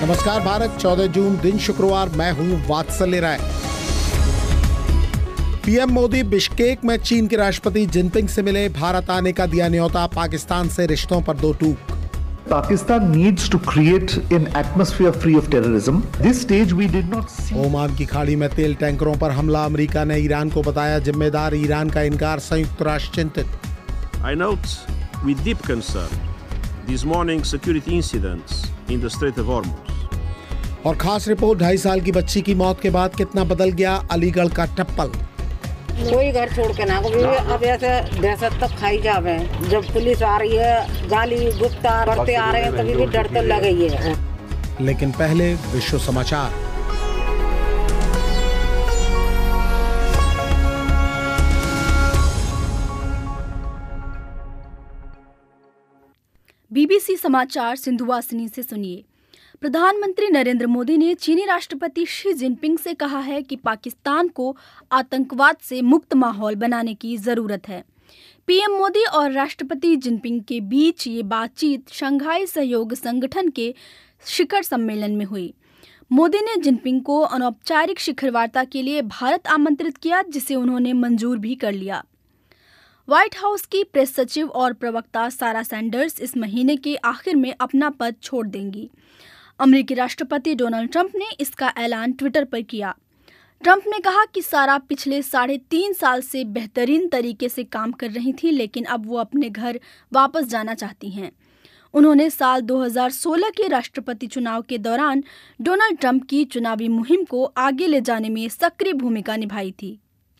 नमस्कार भारत, 14 जून दिन शुक्रवार। मैं हूं वात्सल्य राय। पीएम मोदी बिश्केक में चीन के राष्ट्रपति जिनपिंग से मिले। भारत आने का दिया न्योता, पाकिस्तान से रिश्तों पर दो टूक। Pakistan needs to create an atmosphere free of terrorism. This stage we did not see. Oman की खाड़ी में तेल टैंकरों पर हमला, अमेरिका ने ईरान को बताया जिम्मेदार। ईरान का इनकार, संयुक्त राष्ट्र चिंतित। I note with deep concern this morning's security incidents in the Strait of Hormuz. और खास रिपोर्ट, 2.5 साल की बच्ची की मौत के बाद कितना बदल गया अलीगढ़ का टप्पल। कोई घर छोड़ के ना अब ऐसे दहशत तक खाई जावे। जब पुलिस आ रही है, गाली गुप्ता करते आ रहे हैं, तभी भी डर तो लग ही है। लेकिन पहले विश्व समाचार। बीबीसी समाचार सिंधुवासिनी से सुनिए। प्रधानमंत्री नरेंद्र मोदी ने चीनी राष्ट्रपति शी जिनपिंग से कहा है कि पाकिस्तान को आतंकवाद से मुक्त माहौल बनाने की जरूरत है। पीएम मोदी और राष्ट्रपति जिनपिंग के बीच ये बातचीत शंघाई सहयोग संगठन के शिखर सम्मेलन में हुई। मोदी ने जिनपिंग को अनौपचारिक शिखर वार्ता के लिए भारत आमंत्रित किया, जिसे उन्होंने मंजूर भी कर लिया। व्हाइट हाउस की प्रेस सचिव और प्रवक्ता सारा सैंडर्स इस महीने के आखिर में अपना पद छोड़ देंगी। अमेरिकी राष्ट्रपति डोनाल्ड ट्रंप ने इसका ऐलान ट्विटर पर किया। ट्रंप ने कहा कि सारा पिछले 3.5 साल से बेहतरीन तरीके से काम कर रही थी, लेकिन अब वो अपने घर वापस जाना चाहती हैं। उन्होंने साल 2016 के राष्ट्रपति चुनाव के दौरान डोनाल्ड ट्रंप की चुनावी मुहिम को आगे ले जाने में सक्रिय भूमिका निभाई थी।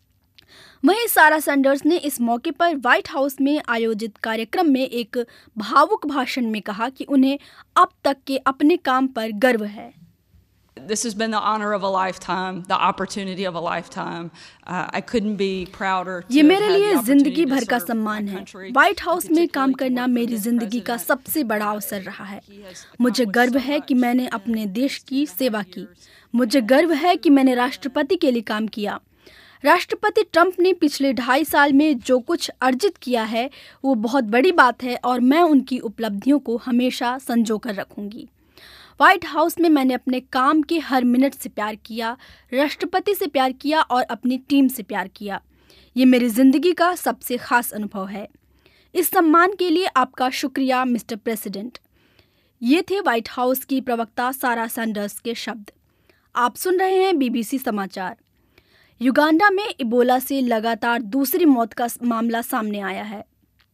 वहीं सारा सैंडर्स ने इस मौके पर व्हाइट हाउस में आयोजित कार्यक्रम में एक भावुक भाषण में कहा कि उन्हें अब तक के अपने काम पर गर्व है। This has been the honor of a lifetime, the opportunity of a lifetime. I couldn't be prouder. ये मेरे लिए जिंदगी भर का सम्मान है। व्हाइट हाउस में काम करना मेरी जिंदगी का सबसे बड़ा अवसर रहा है। मुझे गर्व है कि मैंने अपने देश की सेवा की। मुझे गर्व है कि मैंने राष्ट्रपति के लिए काम किया। राष्ट्रपति ट्रंप ने पिछले 2.5 साल में जो कुछ अर्जित किया है वो बहुत बड़ी बात है और मैं उनकी उपलब्धियों को हमेशा संजो कर रखूंगी। व्हाइट हाउस में मैंने अपने काम के हर मिनट से प्यार किया, राष्ट्रपति से प्यार किया और अपनी टीम से प्यार किया। ये मेरी जिंदगी का सबसे खास अनुभव है। इस सम्मान के लिए आपका शुक्रिया मिस्टर प्रेसिडेंट। ये थे व्हाइट हाउस की प्रवक्ता सारा सैंडर्स के शब्द। आप सुन रहे हैं बीबीसी समाचार। युगांडा में इबोला से लगातार दूसरी मौत का मामला सामने आया है।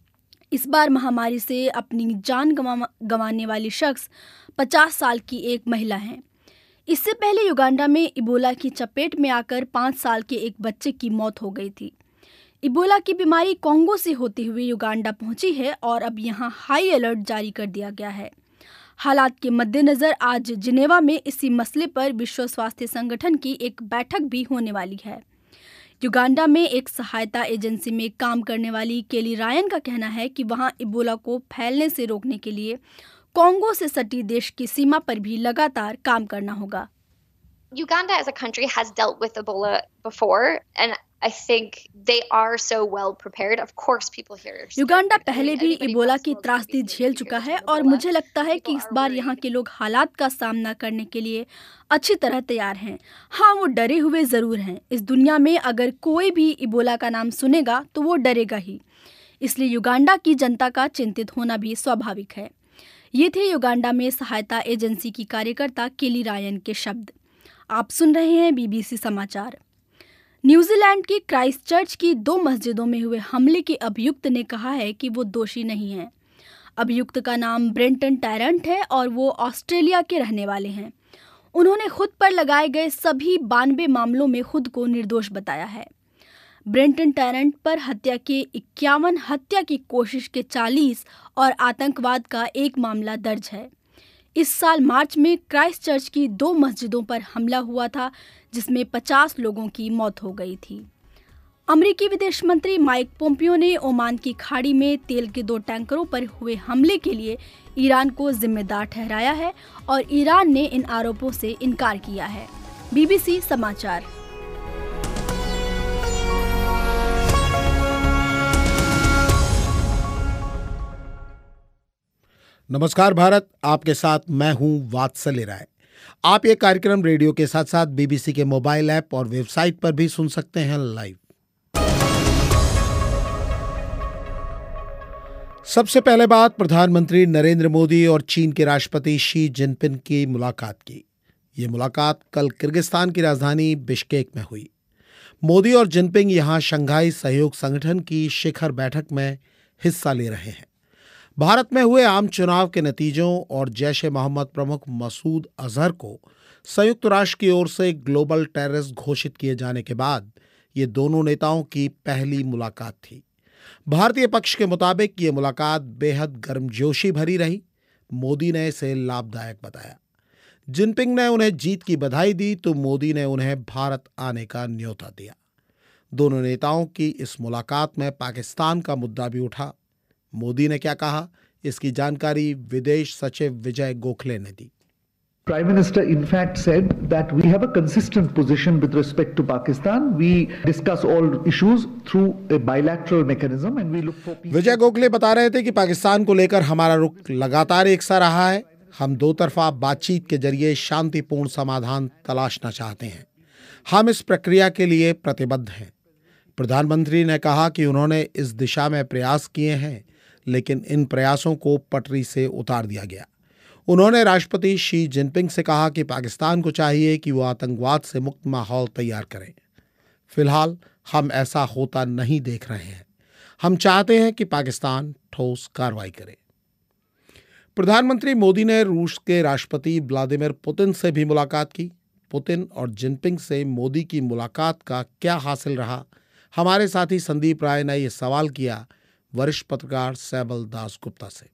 इस बार महामारी से अपनी जान गंवाने वाली शख्स 50 साल की एक महिला है। इससे पहले युगांडा में इबोला की चपेट में आकर 5 साल के एक बच्चे की मौत हो गई थी। इबोला की बीमारी कोंगो से होते हुए युगांडा पहुंची है और अब यहां हाई अलर्ट जारी कर दिया गया है। हालात के मद्देनजर आज जिनेवा में इसी मसले पर विश्व स्वास्थ्य संगठन की एक बैठक भी होने वाली है। युगांडा में एक सहायता एजेंसी में काम करने वाली केली रायन का कहना है कि वहां इबोला को फैलने से रोकने के लिए कोंगो से सटी देश की सीमा पर भी लगातार काम करना होगा। Uganda as a country has dealt with Ebola before, and I think they are so well prepared. Of course, people here are Uganda पहले भी इबोला की त्रासदी झेल चुका है और मुझे लगता है कि इस बार यहाँ के लोग हालात का सामना करने के लिए अच्छी तरह तैयार हैं। हाँ, वो डरे हुए जरूर हैं। इस दुनिया में अगर कोई भी इबोला का नाम सुनेगा तो वो डरेगा ही। इसलिए युगांडा की जनता का चिंतित होना भी स्वाभाविक है। ये थे युगांडा में सहायता एजेंसी की कार्यकर्ता केली रायन के शब्द। आप सुन रहे हैं बीबीसी समाचार। न्यूजीलैंड की क्राइस्टचर्च की 2 मस्जिदों में हुए हमले के अभियुक्त ने कहा है कि वो दोषी नहीं है। अभियुक्त का नाम ब्रेंटन टैरेंट है और वो ऑस्ट्रेलिया के रहने वाले हैं। उन्होंने खुद पर लगाए गए सभी 92 मामलों में खुद को निर्दोष बताया है। ब्रेंटन टैरेंट पर हत्या के 51, हत्या की कोशिश के 40 और आतंकवाद का 1 मामला दर्ज है। इस साल मार्च में क्राइस्टचर्च की 2 मस्जिदों पर हमला हुआ था, जिसमें 50 लोगों की मौत हो गई थी। अमेरिकी विदेश मंत्री माइक पोम्पियो ने ओमान की खाड़ी में तेल के 2 टैंकरों पर हुए हमले के लिए ईरान को जिम्मेदार ठहराया है और ईरान ने इन आरोपों से इनकार किया है। बीबीसी समाचार। नमस्कार भारत, आपके साथ मैं हूं वात्सल्य राय। आप ये कार्यक्रम रेडियो के साथ साथ BBC के मोबाइल ऐप और वेबसाइट पर भी सुन सकते हैं लाइव। सबसे पहले बात प्रधानमंत्री नरेंद्र मोदी और चीन के राष्ट्रपति शी जिनपिंग की मुलाकात की। ये मुलाकात कल किर्गिस्तान की राजधानी बिश्केक में हुई। मोदी और जिनपिंग यहां शंघाई सहयोग संगठन की शिखर बैठक में हिस्सा ले रहे हैं। भारत में हुए आम चुनाव के नतीजों और जैश-ए-मोहम्मद प्रमुख मसूद अजहर को संयुक्त राष्ट्र की ओर से ग्लोबल टेररिस्ट घोषित किए जाने के बाद ये दोनों नेताओं की पहली मुलाकात थी। भारतीय पक्ष के मुताबिक ये मुलाकात बेहद गर्मजोशी भरी रही। मोदी ने इसे लाभदायक बताया। जिनपिंग ने उन्हें जीत की बधाई दी तो मोदी ने उन्हें भारत आने का न्योता दिया। दोनों नेताओं की इस मुलाकात में पाकिस्तान का मुद्दा भी उठा। मोदी ने क्या कहा, इसकी जानकारी विदेश सचिव विजय गोखले ने दी। Prime Minister in fact said that we have a consistent position with respect to Pakistan. We discuss all issues through a bilateral mechanism and we look for peace. Vijay Gokhale बता रहे थे कि पाकिस्तान को लेकर हमारा रुख लगातार एक सा रहा है। हम दो तरफा बातचीत के जरिए शांतिपूर्ण समाधान तलाशना चाहते हैं। हम इस प्रक्रिया के लिए प्रतिबद्ध हैं। प्रधानमंत्री ने कहा कि उन्होंने इस दिशा में प्रयास किए हैं, लेकिन इन प्रयासों को पटरी से उतार दिया गया। उन्होंने राष्ट्रपति शी जिनपिंग से कहा कि पाकिस्तान को चाहिए कि वो आतंकवाद से मुक्त माहौल तैयार करें। फिलहाल हम ऐसा होता नहीं देख रहे हैं। हम चाहते हैं कि पाकिस्तान ठोस कार्रवाई करे। प्रधानमंत्री मोदी ने रूस के राष्ट्रपति व्लादिमीर पुतिन से भी मुलाकात की। पुतिन और जिनपिंग से मोदी की मुलाकात का क्या हासिल रहा, हमारे साथी संदीप राय ने यह सवाल किया वरिष्ठ पत्रकार सैबल दास गुप्ता से।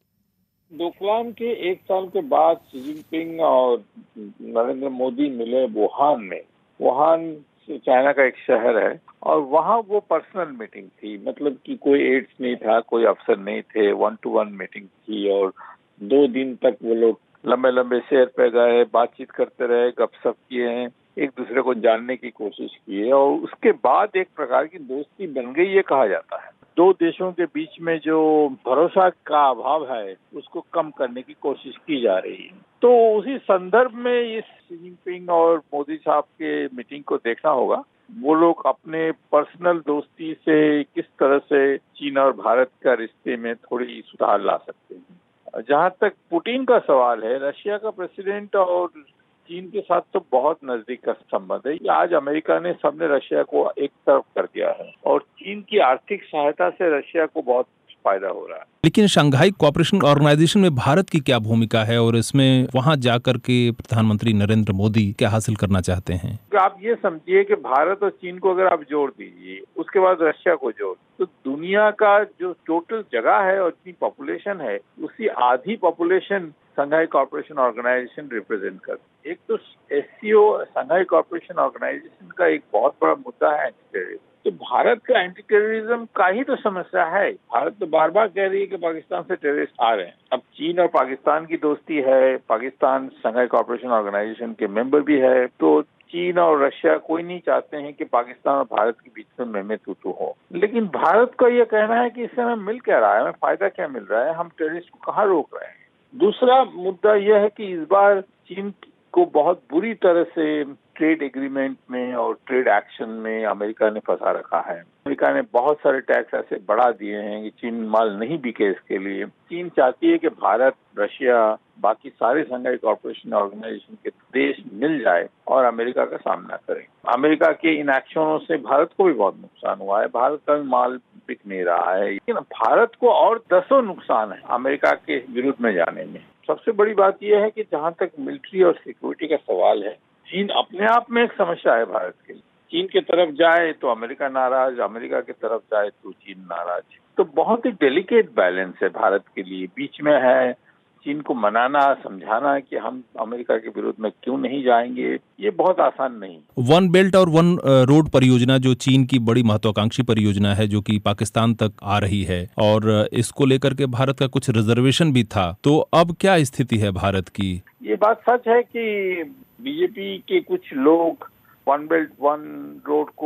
डोकलाम के एक साल के बाद शी जिनपिंग और नरेंद्र मोदी मिले वुहान में। वुहान चाइना का एक शहर है और वहाँ वो पर्सनल मीटिंग थी, मतलब कि कोई एड्स नहीं था, कोई अफसर नहीं थे, 1-to-1 मीटिंग थी और 2 दिन तक वो लोग लंबे लंबे सैर पे गए, बातचीत करते रहे, गपशप किए हैं, एक दूसरे को जानने की कोशिश की है और उसके बाद एक प्रकार की दोस्ती बन गई, ये कहा जाता है। 2 देशों के बीच में जो भरोसा का अभाव है उसको कम करने की कोशिश की जा रही है। तो उसी संदर्भ में इस शी जिनपिंग और मोदी साहब के मीटिंग को देखना होगा। वो लोग अपने पर्सनल दोस्ती से किस तरह से चीन और भारत का रिश्ते में थोड़ी सुधार ला सकते हैं। जहाँ तक पुतिन का सवाल है, रशिया का प्रेसिडेंट और चीन के साथ तो बहुत नजदीक का संबंध है। आज अमेरिका ने सबने रशिया को एक तरफ कर दिया है और चीन की आर्थिक सहायता से रशिया को बहुत फायदा हो रहा है। लेकिन शंघाई कोऑपरेशन ऑर्गेनाइजेशन में भारत की क्या भूमिका है और इसमें वहां जाकर के प्रधानमंत्री नरेंद्र मोदी क्या हासिल करना चाहते हैं? आप ये समझिए कि भारत और चीन को अगर आप जोड़ दीजिए, उसके बाद रशिया को जोड़, तो दुनिया का जो टोटल जगह है और इतनी पॉपुलेशन है, उसी आधी population Shanghai cooperation organisation represent करती है। एक तो SCO शंघाई कोऑपरेशन ऑर्गेनाइजेशन का एक बहुत बड़ा मुद्दा है एंटी टेररिज्म। तो भारत का एंटी टेररिज्म का ही तो समस्या है। भारत तो बार बार कह रही है कि पाकिस्तान से टेररिस्ट आ रहे हैं। अब चीन और पाकिस्तान की दोस्ती है, पाकिस्तान शंघाई कोऑपरेशन ऑर्गेनाइजेशन के मेंबर भी है, तो चीन और रशिया कोई नहीं चाहते हैं कि पाकिस्तान और भारत के बीच में महमे तूतू हो। लेकिन भारत का ये कहना है कि इससे हमें मिल क्या रहा है, हमें फायदा क्या मिल रहा है, हम टेररिस्ट को कहाँ रोक रहे हैं। दूसरा मुद्दा यह है कि इस बार चीन को बहुत बुरी तरह से ट्रेड एग्रीमेंट में और ट्रेड एक्शन में अमेरिका ने फंसा रखा है। अमेरिका ने बहुत सारे टैक्स ऐसे बढ़ा दिए हैं कि चीन माल नहीं बिके इसके लिए। चीन चाहती है कि भारत, रशिया, बाकी सारे शंघाई कोऑपरेशन ऑर्गेनाइजेशन के देश मिल जाए और अमेरिका का सामना करें। अमेरिका के इन एक्शनों से भारत को भी बहुत नुकसान हुआ है, भारत का भी माल बिक नहीं रहा है, लेकिन भारत को और 10 नुकसान है अमेरिका के विरुद्ध में जाने में। सबसे बड़ी बात यह है कि जहां तक मिलिट्री और सिक्योरिटी का सवाल है, चीन अपने आप में एक समस्या है भारत के लिए। चीन की तरफ जाए तो अमेरिका नाराज, अमेरिका की तरफ जाए तो चीन नाराज। तो बहुत ही डेलिकेट बैलेंस है भारत के लिए, बीच में है चीन को मनाना, समझाना कि हम अमेरिका के विरोध में क्यों नहीं जाएंगे, ये बहुत आसान नहीं। वन बेल्ट और वन रोड परियोजना जो चीन की बड़ी महत्वाकांक्षी परियोजना है, जो कि पाकिस्तान तक आ रही है और इसको लेकर के भारत का कुछ रिजर्वेशन भी था, तो अब क्या स्थिति है भारत की? ये बात सच है कि बीजेपी के कुछ लोग वन बेल्ट वन रोड को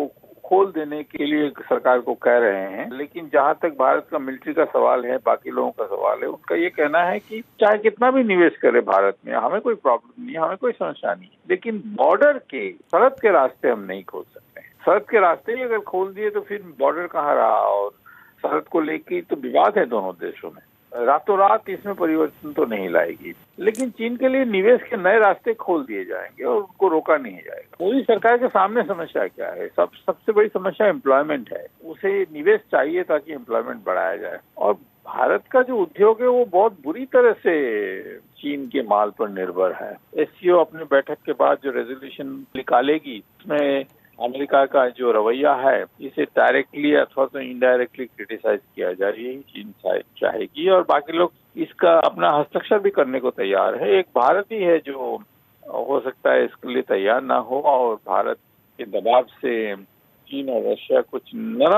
खोल देने के लिए सरकार को कह रहे हैं। लेकिन जहां तक भारत का मिलिट्री का सवाल है, बाकी लोगों का सवाल है, उनका ये कहना है कि चाहे कितना भी निवेश करे भारत में, हमें कोई प्रॉब्लम नहीं, हमें कोई समस्या नहीं, लेकिन बॉर्डर के सरहद के रास्ते हम नहीं खोल सकते। सरहद के रास्ते ही अगर खोल दिए तो फिर बॉर्डर कहाँ रहा, और सरहद को लेकर तो विवाद है दोनों देशों में। रातों रात इसमें परिवर्तन तो नहीं लाएगी, लेकिन चीन के लिए निवेश के नए रास्ते खोल दिए जाएंगे और उनको रोका नहीं जाएगा। मोदी सरकार के सामने समस्या क्या है? सबसे बड़ी समस्या एम्प्लॉयमेंट है। उसे निवेश चाहिए ताकि एम्प्लॉयमेंट बढ़ाया जाए, और भारत का जो उद्योग है वो बहुत बुरी तरह से चीन के माल पर निर्भर है। एससीओ अपने बैठक के बाद जो रेजोल्यूशन निकालेगी उसमें अमेरिका का जो रवैया है इसे डायरेक्टली अथवा तो इनडायरेक्टली क्रिटिसाइज किया जाए, यही चीन चाहेगी, और बाकी लोग इसका अपना हस्ताक्षर भी करने को तैयार है। एक भारत ही है जो हो सकता है इसके लिए तैयार ना हो, और भारत के दबाव से चीन और रशिया कुछ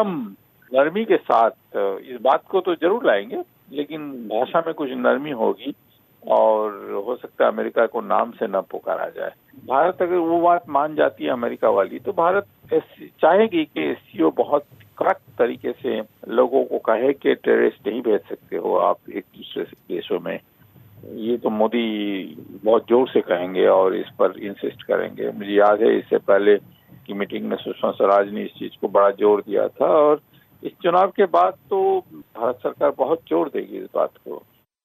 नरमी के साथ इस बात को तो जरूर लाएंगे, लेकिन भाषा में कुछ नरमी होगी, और हो सकता है अमेरिका को नाम से न पुकारा जाए। भारत अगर वो बात मान जाती है अमेरिका वाली, तो भारत चाहेगी कि एससीओ बहुत कड़क तरीके से लोगों को कहे कि टेररिस्ट नहीं भेज सकते हो आप एक दूसरे देशों में। ये तो मोदी बहुत जोर से कहेंगे और इस पर इंसिस्ट करेंगे। मुझे याद है इससे पहले की मीटिंग में सुषमा स्वराज ने इस चीज को बड़ा जोर दिया था, और इस चुनाव के बाद तो भारत सरकार बहुत जोर देगी इस बात को।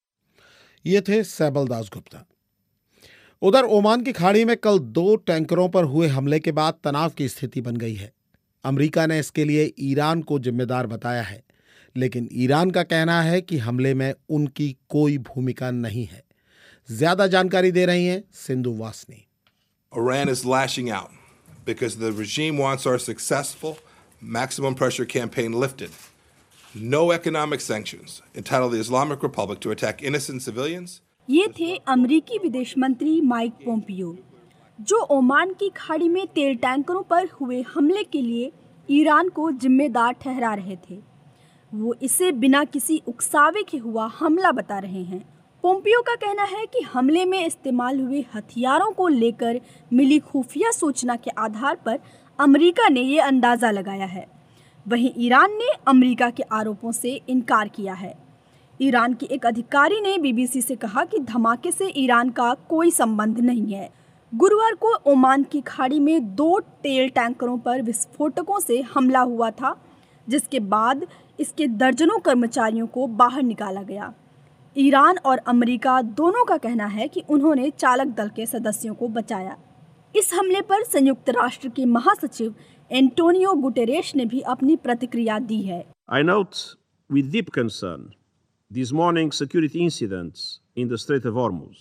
ये थे सैबल दासगुप्ता। उधर ओमान की खाड़ी में कल 2 टैंकरों पर हुए हमले के बाद तनाव की स्थिति बन गई है। अमेरिका ने इसके लिए ईरान को जिम्मेदार बताया है, लेकिन ईरान का कहना है कि हमले में उनकी कोई भूमिका नहीं है। ज्यादा जानकारी दे रही हैं सिंधु वासनी। Iran is lashing out because the regime wants our successful maximum pressure campaign lifted. No economic sanctions entitle the Islamic Republic to attack innocent civilians. ये थे अमेरिकी विदेश मंत्री माइक पोम्पियो, जो ओमान की खाड़ी में तेल टैंकरों पर हुए हमले के लिए ईरान को जिम्मेदार ठहरा रहे थे। वो इसे बिना किसी उकसावे के हुआ हमला बता रहे हैं। पोम्पियो का कहना है कि हमले में इस्तेमाल हुए हथियारों को लेकर मिली खुफिया सूचना के आधार पर अमेरिका ने ये अंदाज़ा लगाया है। वहीं ईरान ने अमेरिका के आरोपों से इनकार किया है। ईरान के एक अधिकारी ने बीबीसी से कहा कि धमाके से ईरान का कोई संबंध नहीं है। गुरुवार को ओमान की खाड़ी में 2 तेल टैंकरों पर विस्फोटकों से हमला हुआ था, जिसके बाद इसके दर्जनों कर्मचारियों को बाहर निकाला गया। ईरान और अमेरिका दोनों का कहना है कि उन्होंने चालक दल के सदस्यों को बचाया। इस हमले पर संयुक्त राष्ट्र के महासचिव एंटोनियो गुटेरेश ने भी अपनी प्रतिक्रिया दी है। I note with deep concern this morning's security incidents in the Strait of Hormuz.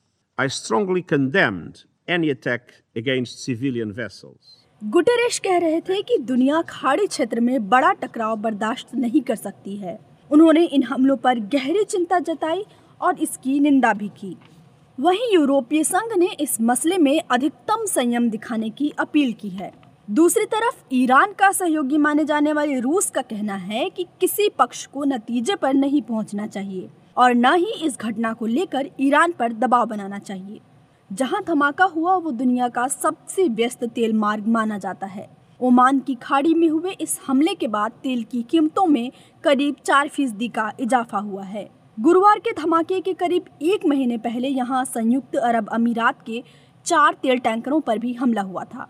I strongly condemned any attack against civilian vessels. Guterres कह रहे थे कि दुनिया खाड़ी क्षेत्र में बड़ा टकराव बर्दाश्त नहीं कर सकती है। उन्होंने इन हमलों पर गहरी चिंता जताई और इसकी निंदा भी की। वहीं यूरोपीय संघ ने इस मसले में अधिकतम संयम दिखाने की अपील की है। दूसरी तरफ ईरान का सहयोगी माने जाने वाले रूस का कहना है कि किसी पक्ष को नतीजे पर नहीं पहुंचना चाहिए और न ही इस घटना को लेकर ईरान पर दबाव बनाना चाहिए। जहां धमाका हुआ वो दुनिया का सबसे व्यस्त तेल मार्ग माना जाता है। ओमान की खाड़ी में हुए इस हमले के बाद तेल की कीमतों में करीब 4% का इजाफा हुआ है। गुरुवार के धमाके के करीब 1 महीने पहले यहां संयुक्त अरब अमीरात के 4 तेल टैंकरों पर भी हमला हुआ था।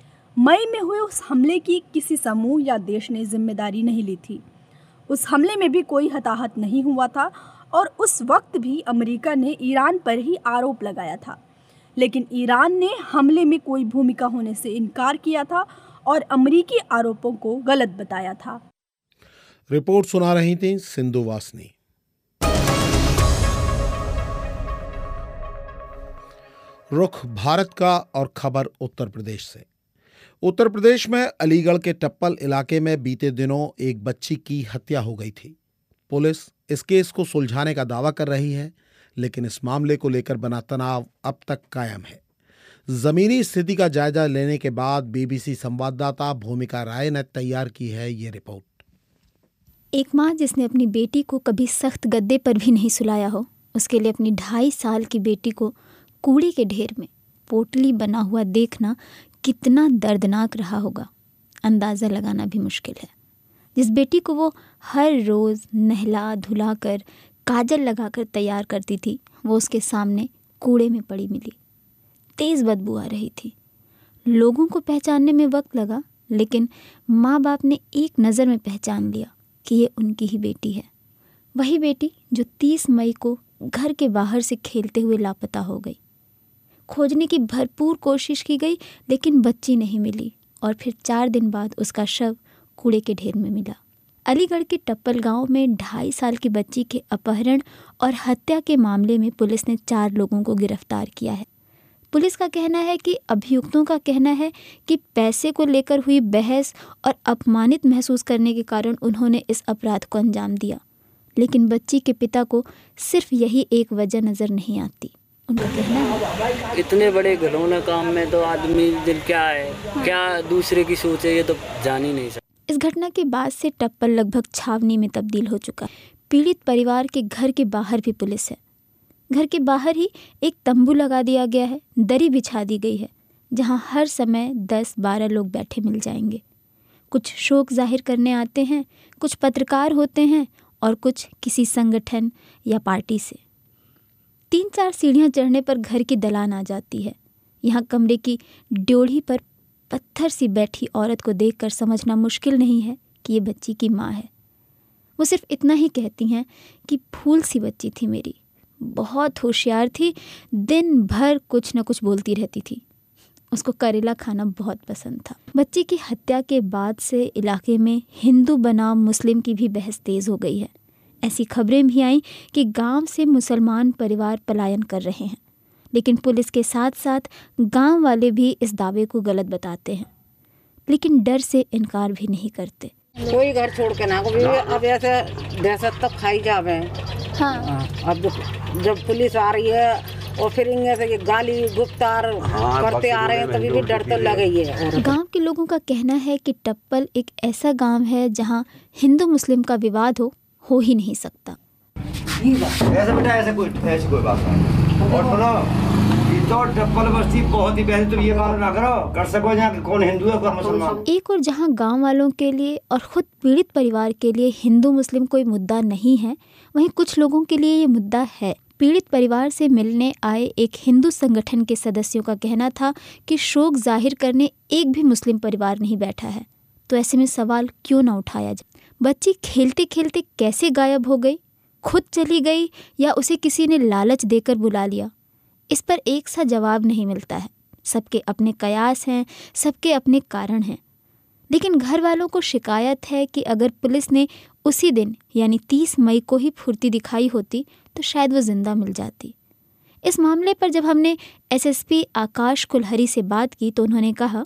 मई में हुए उस हमले की किसी समूह या देश ने जिम्मेदारी नहीं ली थी। उस हमले में भी कोई हताहत नहीं हुआ था और उस वक्त भी अमेरिका ने ईरान पर ही आरोप लगाया था, लेकिन ईरान ने हमले में कोई भूमिका होने से इनकार किया था और अमेरिकी आरोपों को गलत बताया था। रिपोर्ट सुना रही थी सिंधु वासनी। रुख भारत का और खबर उत्तर प्रदेश से। उत्तर प्रदेश में अलीगढ़ के टप्पल इलाके में बीते दिनों एक बच्ची की हत्या हो गई थी। पुलिस इस केस को सुलझाने का दावा कर रही है, लेकिन इस मामले को लेकर बना तनाव अब तक कायम है। जमीनी स्थिति का जायजा लेने के बाद बीबीसी संवाददाता भूमिका राय ने तैयार की है ये रिपोर्ट। एक माँ जिसने अपनी बेटी को कभी सख्त गद्दे पर भी नहीं सुलाया हो, उसके लिए अपनी 2.5 साल की बेटी को कूड़े के ढेर में पोटली बना हुआ देखना कितना दर्दनाक रहा होगा। अंदाज़ा लगाना भी मुश्किल है। जिस बेटी को वो हर रोज़ नहला धुला कर काजल लगाकर तैयार करती थी, वो उसके सामने कूड़े में पड़ी मिली। तेज़ बदबू आ रही थी। लोगों को पहचानने में वक्त लगा, लेकिन माँ बाप ने एक नज़र में पहचान लिया कि ये उनकी ही बेटी है। वही बेटी जो 30 मई को घर के बाहर से खेलते हुए लापता हो गई। खोजने की भरपूर कोशिश की गई, लेकिन बच्ची नहीं मिली और फिर 4 दिन बाद उसका शव कूड़े के ढेर में मिला। अलीगढ़ के टप्पल गांव में 2.5 साल की बच्ची के अपहरण और हत्या के मामले में पुलिस ने 4 लोगों को गिरफ्तार किया है। पुलिस का कहना है कि अभियुक्तों का कहना है कि पैसे को लेकर हुई बहस और अपमानित महसूस करने के कारण उन्होंने इस अपराध को अंजाम दिया। लेकिन बच्ची के पिता को सिर्फ यही एक वजह नज़र नहीं आती। उनका कहना है, इतने बड़े घिनौने काम में तो आदमी दिल क्या है, क्या दूसरे की सोच है, ये तो जान ही नहीं सकता। इस घटना के बाद से टप्पल लगभग छावनी में तब्दील हो चुका है। पीड़ित परिवार के घर के बाहर भी पुलिस है। घर के बाहर ही एक तंबू लगा दिया गया है, दरी बिछा दी गई है, जहां हर समय 10-12 लोग बैठे मिल जाएंगे। कुछ शोक जाहिर करने आते हैं, कुछ पत्रकार होते हैं और कुछ किसी संगठन या पार्टी से। 3-4 सीढ़ियां चढ़ने पर घर की दलान आ जाती है। यहाँ कमरे की ड्योढ़ी पर पत्थर सी बैठी औरत को देखकर समझना मुश्किल नहीं है कि ये बच्ची की माँ है। वो सिर्फ इतना ही कहती हैं कि फूल सी बच्ची थी मेरी, बहुत होशियार थी, दिन भर कुछ न कुछ बोलती रहती थी। उसको करेला खाना बहुत पसंद था। बच्ची की हत्या के बाद से इलाके में हिंदू बनाम मुस्लिम की भी बहस तेज़ हो गई है। ऐसी खबरें भी आईं कि गांव से मुसलमान परिवार पलायन कर रहे हैं, लेकिन पुलिस के साथ साथ गांव वाले भी इस दावे को गलत बताते हैं, लेकिन डर से इनकार भी नहीं करते। कोई घर छोड़ के ना, अब ऐसे दहशत तो खाई जावे। हाँ। अब जब पुलिस आ रही है और फिर इनमें से ये गाली गुफ्तार करते आ रहे हैं, तभी भी डर तो लग ही है। गांव के लोगों का कहना है कि टप्पल एक ऐसा गांव है जहां हिंदू मुस्लिम का विवाद हो ही नहीं सकता। ऐसे बेटा ऐसी कोई बात नहीं। और सुनो, तो टप्पल बस्ती बहुत ही पहले, तुम ये बात ना करो, कर सको जहाँ कौन हिंदू है कौन मुसलमान। एक और जहाँ गांव वालों के लिए और खुद पीड़ित परिवार के लिए हिंदू मुस्लिम कोई मुद्दा नहीं है, वहीं कुछ लोगों के लिए ये मुद्दा है। पीड़ित परिवार से मिलने आए एक हिंदू संगठन के सदस्यों का कहना था कि शोक जाहिर करने एक भी मुस्लिम परिवार नहीं बैठा है, तो ऐसे में सवाल क्यों ना उठाया जाए। बच्ची खेलते खेलते कैसे गायब हो गई, खुद चली गई या उसे किसी ने लालच देकर बुला लिया, इस पर एक सा जवाब नहीं मिलता है। सबके अपने कयास हैं, सबके अपने कारण हैं। लेकिन घर वालों को शिकायत है कि अगर पुलिस ने उसी दिन यानी 30 मई को ही फुर्ती दिखाई होती तो शायद वो जिंदा मिल जाती। इस मामले पर जब हमने एसएसपी आकाश कुलहरी से बात की तो उन्होंने कहा,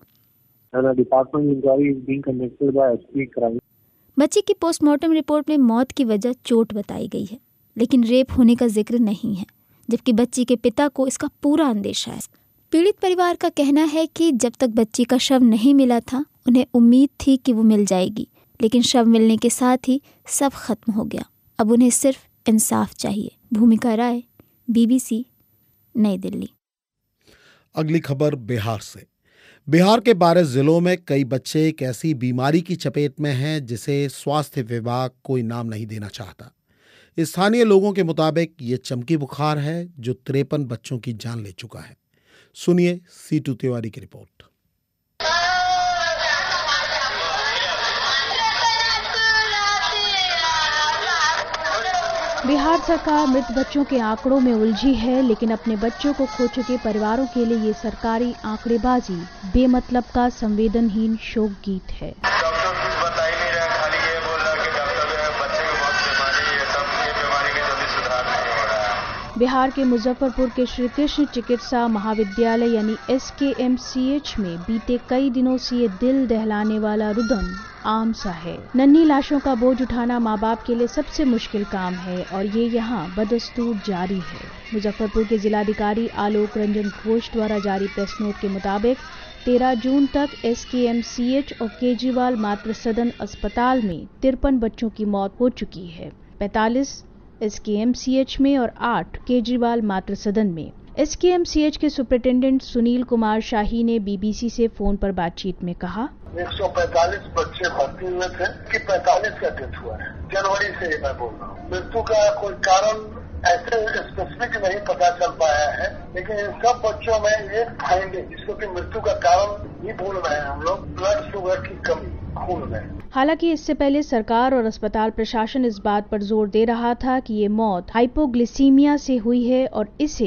बच्ची की पोस्टमार्टम रिपोर्ट में मौत की वजह चोट बताई गई है, लेकिन रेप होने का जिक्र नहीं है, जबकि बच्ची के पिता को इसका पूरा अंदेशा है। पीड़ित परिवार का कहना है कि जब तक बच्ची का शव नहीं मिला था उन्हें उम्मीद थी कि वो मिल जाएगी, लेकिन शव मिलने के साथ ही सब खत्म हो गया। अब उन्हें सिर्फ इंसाफ चाहिए। भूमिका राय, BBC, नई दिल्ली। अगली खबर बिहार से। बिहार के 12 जिलों में कई बच्चे एक ऐसी बीमारी की चपेट में हैं जिसे स्वास्थ्य विभाग कोई नाम नहीं देना चाहता। स्थानीय लोगों के मुताबिक ये चमकी बुखार है जो 53 बच्चों की जान ले चुका है। सुनिए सीटू तिवारी की रिपोर्ट। बिहार सरकार मृत बच्चों के आंकड़ों में उलझी है, लेकिन अपने बच्चों को खो चुके परिवारों के लिए ये सरकारी आंकड़ेबाजी बेमतलब का संवेदनहीन शोक गीत है। बिहार के मुजफ्फरपुर के श्री कृष्ण चिकित्सा महाविद्यालय यानी SKMCH में बीते कई दिनों से ये दिल दहलाने वाला रुदन आम सा है। नन्ही लाशों का बोझ उठाना माँ बाप के लिए सबसे मुश्किल काम है और ये यहाँ बदस्तूर जारी है। मुजफ्फरपुर के जिलाधिकारी आलोक रंजन घोष द्वारा जारी प्रेस नोट के मुताबिक 13 जून तक SKMCH और केजरीवाल मातृ सदन अस्पताल में 53 बच्चों की मौत हो चुकी है। 45 SKMCH में और 8 केजरीवाल मातृ सदन में। SKMCH के सुपरिटेंडेंट सुनील कुमार शाही ने BBC से फोन पर बातचीत में कहा, 145 बच्चे भर्ती हुए थे कि 45 का डेथ हुआ है। जनवरी से मैं बोल रहा हूँ। मृत्यु का कोई कारण ऐसे स्पेसिफिक नहीं पता चल पाया है, लेकिन इन सब बच्चों में एक फाइंडिंग, जिसको कि मृत्यु का कारण ही बोल रहे हैं हम लोग, ब्लड शुगर की कमी खून में। हालांकि इससे पहले सरकार और अस्पताल प्रशासन इस बात पर जोर दे रहा था कि ये मौत हाइपोग्लिसीमिया से हुई है और इसे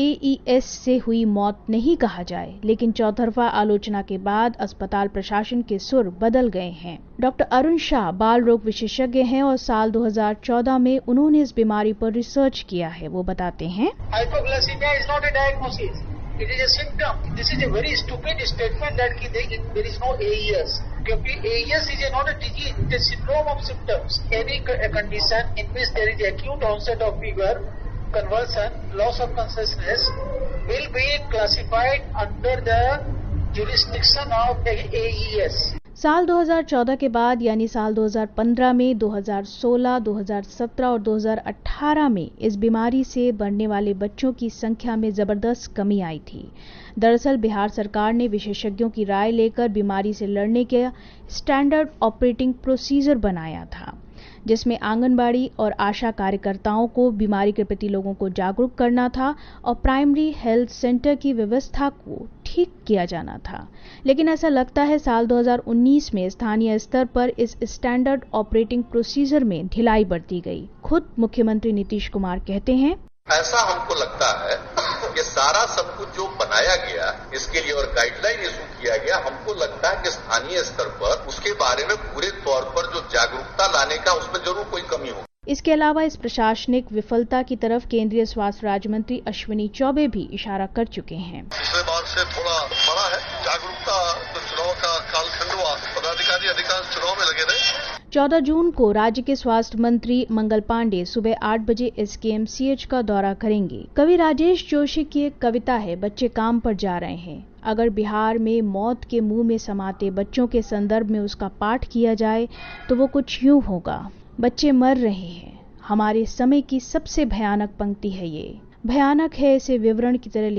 AES से हुई मौत नहीं कहा जाए, लेकिन चौतरफा आलोचना के बाद अस्पताल प्रशासन के सुर बदल गए हैं। डॉक्टर अरुण शाह बाल रोग विशेषज्ञ हैं और साल 2014 में उन्होंने इस बीमारी पर रिसर्च किया है। वो बताते हैं, hypoglycaemia is not a diagnosis, it is a symptom. This is a very stupid statement that there is no AES, क्योंकि AES is not a disease, it is syndrome of symptoms. Any condition in which there is acute onset of fever, convulsion, loss of consciousness will be classified under the jurisdiction of AES. साल 2014 के बाद यानी साल 2015 में, 2016, 2017 और 2018 में इस बीमारी से मरने वाले बच्चों की संख्या में जबरदस्त कमी आई थी। दरअसल बिहार सरकार ने विशेषज्ञों की राय लेकर बीमारी से लड़ने के स्टैंडर्ड ऑपरेटिंग प्रोसीजर बनाया था, जिसमें आंगनबाड़ी और आशा कार्यकर्ताओं को बीमारी के प्रति लोगों को जागरूक करना था और प्राइमरी हेल्थ सेंटर की व्यवस्था को ठीक किया जाना था। लेकिन ऐसा लगता है साल 2019 में स्थानीय स्तर पर इस स्टैंडर्ड ऑपरेटिंग प्रोसीजर में ढिलाई बरती गई। खुद मुख्यमंत्री नीतीश कुमार कहते हैं, ऐसा हमको लगता है कि सारा सब कुछ जो बनाया गया इसके लिए और गाइडलाइन इशू किया गया, हमको लगता है कि स्थानीय स्तर पर उसके बारे में पूरे तौर पर जो जागरूकता लाने का उसमें जरूर कोई कमी हो। इसके अलावा इस प्रशासनिक विफलता की तरफ केंद्रीय स्वास्थ्य राज्य मंत्री अश्विनी चौबे भी इशारा कर चुके हैं। पिछले बार से थोड़ा बड़ा है जागरूकता, तो चुनाव का कालखंड हुआ, पदाधिकारी अधिकांश चुनाव में लगे रहे। 14 जून को राज्य के स्वास्थ्य मंत्री मंगल पांडे सुबह 8 बजे SKMCH का दौरा करेंगे। कवि राजेश जोशी की एक कविता है, बच्चे काम पर जा रहे हैं। अगर बिहार में मौत के मुंह में समाते बच्चों के संदर्भ में उसका पाठ किया जाए तो वो कुछ यूं होगा, बच्चे मर रहे हैं, हमारे समय की सबसे भयानक पंक्ति है ये। भयानक है इसे विवरण की तरह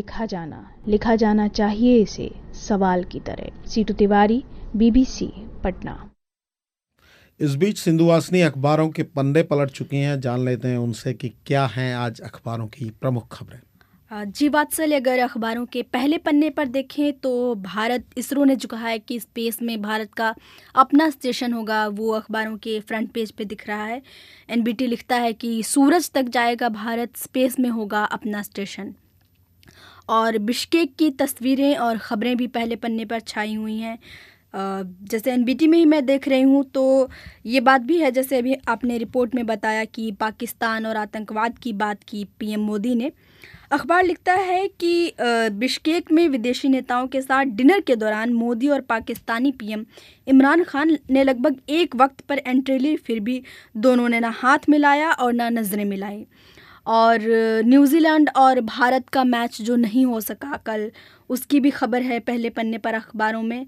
लिखा जाना चाहिए इसे सवाल की तरह। सीटू तिवारी, BBC, पटना। इस बीच सिंधुवासिनी अखबारों के पन्ने पलट चुकी हैं। जान लेते हैं उनसे कि क्या हैं आज अखबारों की प्रमुख खबरें। जी वात्सल्य, अगर अखबारों के पहले पन्ने पर देखें तो इसरो ने जो कहा है कि स्पेस में भारत का अपना स्टेशन होगा, वो अखबारों के फ्रंट पेज पे दिख रहा है। NBT लिखता है कि सूरज तक जाएगा भारत, स्पेस में होगा अपना स्टेशन। और बिश्केक की तस्वीरें और ख़बरें भी पहले पन्ने पर छाई हुई हैं। जैसे NBT में ही मैं देख रही हूँ तो ये बात भी है, जैसे अभी आपने रिपोर्ट में बताया कि पाकिस्तान और आतंकवाद की बात की PM मोदी ने। अखबार लिखता है कि बिश्केक में विदेशी नेताओं के साथ डिनर के दौरान मोदी और पाकिस्तानी PM इमरान खान ने लगभग एक वक्त पर एंट्री ली, फिर भी दोनों ने ना हाथ मिलाया और ना नज़रें मिलाई। और न्यूजीलैंड और भारत का मैच जो नहीं हो सका कल, उसकी भी खबर है पहले पन्ने पर अखबारों में।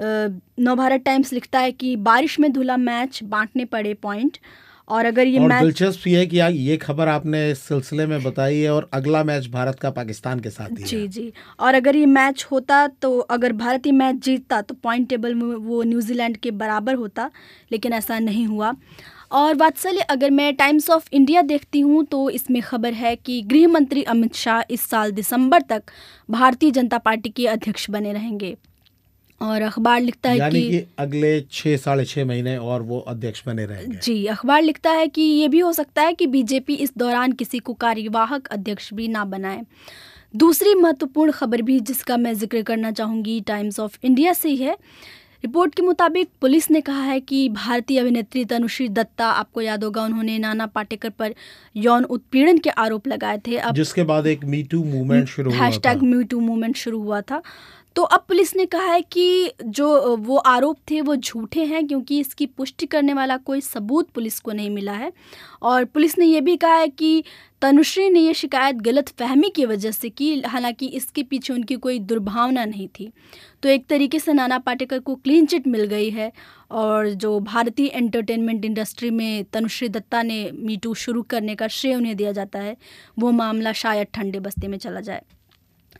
नवभारत टाइम्स लिखता है कि बारिश में धुला मैच, बांटने पड़े पॉइंट। और अगर ये मैच, दिलचस्प ये है कि ये खबर आपने इस सिलसिले में बताई है और अगला मैच भारत का पाकिस्तान के साथ ही है। जी। और अगर ये मैच होता तो अगर भारत ये मैच जीतता तो पॉइंट टेबल में वो न्यूजीलैंड के बराबर होता, लेकिन ऐसा नहीं हुआ। और वात्सल्य, अगर मैं टाइम्स ऑफ इंडिया देखती हूँ तो इसमें खबर है कि गृह मंत्री अमित शाह इस साल दिसंबर तक भारतीय जनता पार्टी के अध्यक्ष बने रहेंगे। और अखबार लिखता है यानी कि अगले 6-6.5 महीने और वो अध्यक्ष बने रहेंगे। जी, अखबार लिखता है कि ये भी हो सकता है कि बीजेपी इस दौरान किसी को कार्यवाहक अध्यक्ष भी ना बनाए। दूसरी महत्वपूर्ण खबर भी जिसका मैं जिक्र करना चाहूँगी टाइम्स ऑफ इंडिया से ही है। रिपोर्ट के मुताबिक पुलिस ने कहा है कि भारतीय अभिनेत्री तनुश्री दत्ता, आपको याद होगा उन्होंने नाना पाटेकर पर यौन उत्पीड़न के आरोप लगाए थे, अब जिसके बाद एक #MeToo मूवमेंट शुरू हुआ था। #MeToo मूवमेंट शुरू हुआ था। तो अब पुलिस ने कहा है कि जो वो आरोप थे वो झूठे हैं, क्योंकि इसकी पुष्टि करने वाला कोई सबूत पुलिस को नहीं मिला है। और पुलिस ने ये भी कहा है कि तनुश्री ने ये शिकायत गलत फहमी की वजह से की, हालांकि इसके पीछे उनकी कोई दुर्भावना नहीं थी। तो एक तरीके से नाना पाटेकर को क्लीन चिट मिल गई है। और जो भारतीय एंटरटेनमेंट इंडस्ट्री में तनुश्री दत्ता ने मीटू शुरू करने का श्रेय उन्हें दिया जाता है, वो मामला शायद ठंडे बस्ते में चला जाए।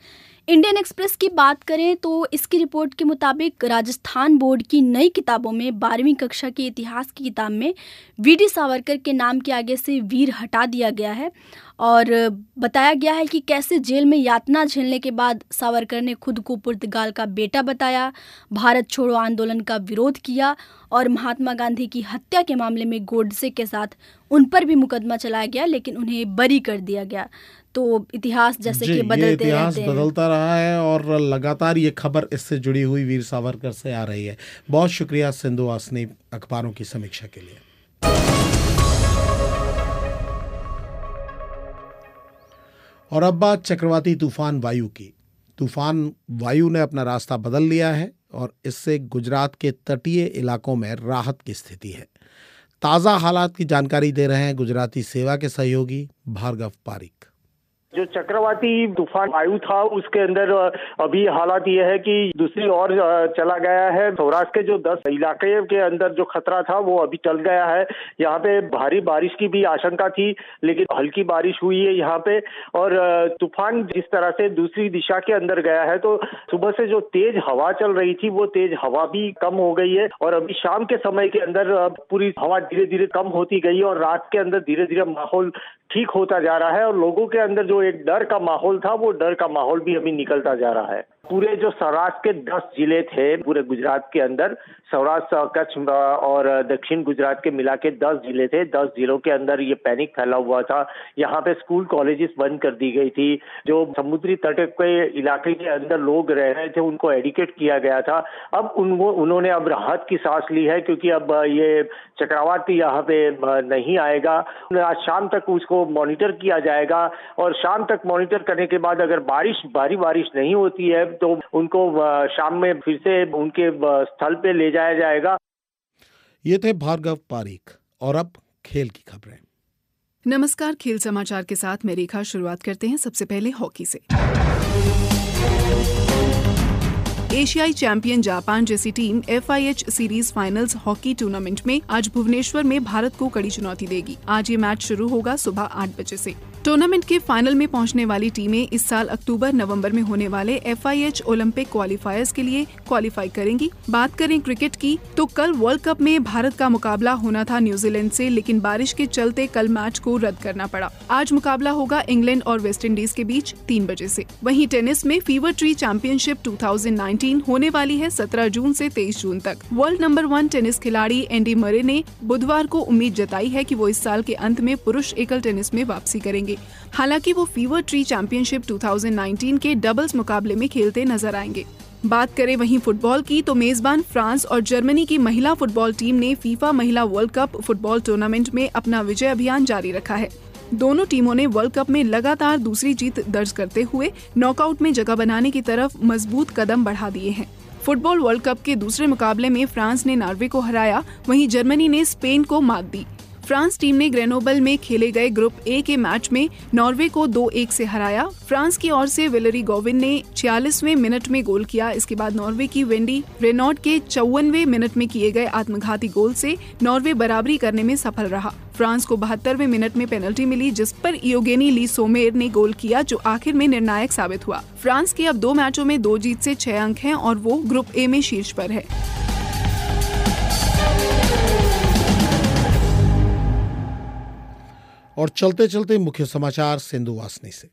इंडियन एक्सप्रेस की बात करें तो इसकी रिपोर्ट के मुताबिक राजस्थान बोर्ड की नई किताबों में 12वीं कक्षा के इतिहास की किताब में वीडी सावरकर के नाम के आगे से वीर हटा दिया गया है और बताया गया है कि कैसे जेल में यातना झेलने के बाद सावरकर ने खुद को पुर्तगाल का बेटा बताया, भारत छोड़ो आंदोलन का विरोध किया और महात्मा गांधी की हत्या के मामले में गोडसे के साथ उन पर भी मुकदमा चलाया गया, लेकिन उन्हें बरी कर दिया गया। तो इतिहास जैसे कि बदलते रहते हैं, बदलता रहा है और लगातार ये खबर इससे जुड़ी हुई वीर सावरकर से आ रही है। बहुत शुक्रिया सिंधु वासनी अखबारों की समीक्षा के लिए। और अब बात चक्रवाती तूफान वायु की। तूफान वायु ने अपना रास्ता बदल लिया है और इससे गुजरात के तटीय इलाकों में राहत की स्थिति है। ताज़ा हालात की जानकारी दे रहे हैं गुजराती सेवा के सहयोगी भार्गव पारिक। जो चक्रवाती तूफान वायु था उसके अंदर अभी हालात ये है कि दूसरी ओर चला गया है। सौराष्ट्र के जो 10 इलाके के अंदर जो खतरा था वो अभी टल गया है। यहाँ पे भारी बारिश की भी आशंका थी, लेकिन हल्की बारिश हुई है यहाँ पे। और तूफान जिस तरह से दूसरी दिशा के अंदर गया है तो सुबह से जो तेज हवा चल रही थी वो तेज हवा भी कम हो गई है और अभी शाम के समय के अंदर पूरी हवा धीरे धीरे कम होती गई और रात के अंदर धीरे धीरे माहौल ठीक होता जा रहा है और लोगों के अंदर जो एक डर का माहौल था वो डर का माहौल भी अभी निकलता जा रहा है। पूरे जो सौराष्ट्र के 10 जिले थे पूरे गुजरात के अंदर, सौराष्ट्र, कच्छ और दक्षिण गुजरात के मिला के 10 जिले थे। 10 जिलों के अंदर ये पैनिक फैला हुआ था। यहाँ पे स्कूल कॉलेजेस बंद कर दी गई थी। जो समुद्री तट के इलाके के अंदर लोग रह रहे थे उनको एडिकेट किया गया था। अब उन्होंने अब राहत की सांस ली है क्योंकि अब ये चक्रवात यहाँ पे नहीं आएगा। आज शाम तक उसको मॉनिटर किया जाएगा और शाम तक मॉनिटर करने के बाद अगर भारी बारिश नहीं होती है तो उनको शाम में फिर से उनके स्थल पे ले जाया जाएगा। ये थे भार्गव पारिक। और अब खेल की खबरें। नमस्कार, खेल समाचार के साथ मैं रेखा। शुरुआत करते हैं सबसे पहले हॉकी से। एशियाई चैंपियन जापान जैसी team FIH series finals hockey tournament में आज भुवनेश्वर में भारत को कड़ी चुनौती देगी। आज ये मैच शुरू होगा सुबह 8 बजे से। टूर्नामेंट के फाइनल में पहुंचने वाली टीमें इस साल अक्टूबर-नवंबर में होने वाले FIH ओलंपिक क्वालिफायर्स के लिए क्वालिफाई करेंगी। बात करें क्रिकेट की तो कल वर्ल्ड कप में भारत का मुकाबला होना था न्यूजीलैंड से, लेकिन बारिश के चलते कल मैच को रद्द करना पड़ा। आज मुकाबला होगा इंग्लैंड और वेस्ट इंडीज के बीच 3 बजे से। वहीं टेनिस में फीवर ट्री चैंपियनशिप 2019 होने वाली है 17 जून से 23 जून तक। वर्ल्ड नंबर 1 टेनिस खिलाड़ी एंडी मरे ने बुधवार को उम्मीद जताई है कि वो इस साल के अंत में पुरुष एकल टेनिस में वापसी करेंगे। हालांकि वो फीवर ट्री चैंपियनशिप 2019 के डबल्स मुकाबले में खेलते नजर आएंगे। बात करें वहीं फुटबॉल की तो मेजबान फ्रांस और जर्मनी की महिला फुटबॉल टीम ने फीफा महिला वर्ल्ड कप फुटबॉल टूर्नामेंट में अपना विजय अभियान जारी रखा है। दोनों टीमों ने वर्ल्ड कप में लगातार दूसरी जीत दर्ज करते हुए नॉकआउट में जगह बनाने की तरफ मजबूत कदम बढ़ा दिए हैं। फुटबॉल वर्ल्ड कप के दूसरे मुकाबले में फ्रांस ने नॉर्वे को हराया, वहीं जर्मनी ने स्पेन को मात दी। फ्रांस टीम ने ग्रेनोबल में खेले गए ग्रुप ए के मैच में नॉर्वे को 2-1 से हराया। फ्रांस की ओर से वेलेरी गोविन ने 46वें मिनट में गोल किया। इसके बाद नॉर्वे की वेंडी रेनॉट के 54वें मिनट में किए गए आत्मघाती गोल से नॉर्वे बराबरी करने में सफल रहा। फ्रांस को 72वें मिनट में पेनल्टी मिली, जिस पर इयोगेनी ली सोमेर ने गोल किया, जो आखिर में निर्णायक साबित हुआ। फ्रांस के अब 2 मैचों में 2 जीत से 6 अंक हैं और वो ग्रुप ए में शीर्ष पर है। और चलते चलते मुख्य समाचार सिंधु वासनी से।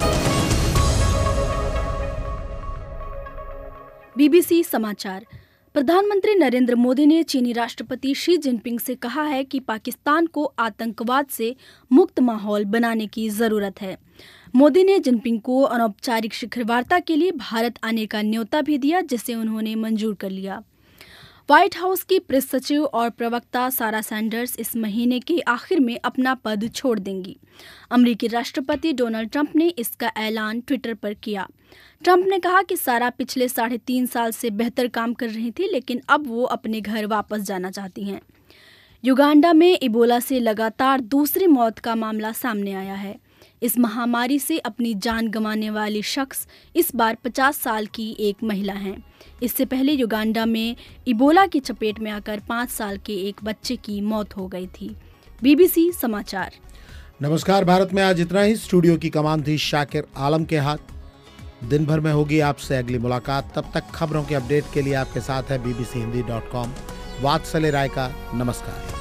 BBC समाचार। प्रधानमंत्री नरेंद्र मोदी ने चीनी राष्ट्रपति शी जिनपिंग से कहा है कि पाकिस्तान को आतंकवाद से मुक्त माहौल बनाने की जरूरत है। मोदी ने जिनपिंग को अनौपचारिक शिखर वार्ता के लिए भारत आने का न्योता भी दिया, जिसे उन्होंने मंजूर कर लिया। व्हाइट हाउस की प्रेस सचिव और प्रवक्ता सारा सैंडर्स इस महीने के आखिर में अपना पद छोड़ देंगी। अमेरिकी राष्ट्रपति डोनाल्ड ट्रंप ने इसका ऐलान ट्विटर पर किया। ट्रंप ने कहा कि सारा पिछले 3.5 साल से बेहतर काम कर रही थी, लेकिन अब वो अपने घर वापस जाना चाहती हैं। युगांडा में इबोला से लगातार दूसरी मौत का मामला सामने आया है। इस महामारी से अपनी जान गंवाने वाली शख्स इस बार 50 साल की एक महिला हैं। इससे पहले युगांडा में इबोला की चपेट में आकर 5 साल के एक बच्चे की मौत हो गई थी। BBC समाचार। नमस्कार। भारत में आज इतना ही। स्टूडियो की कमान थी शाकिर आलम के हाथ। दिन भर में होगी आपसे अगली मुलाकात। तब तक खबरों के अपडेट के लिए आपके साथ है bbchindy.com वात्सल्य राय का। नमस्कार।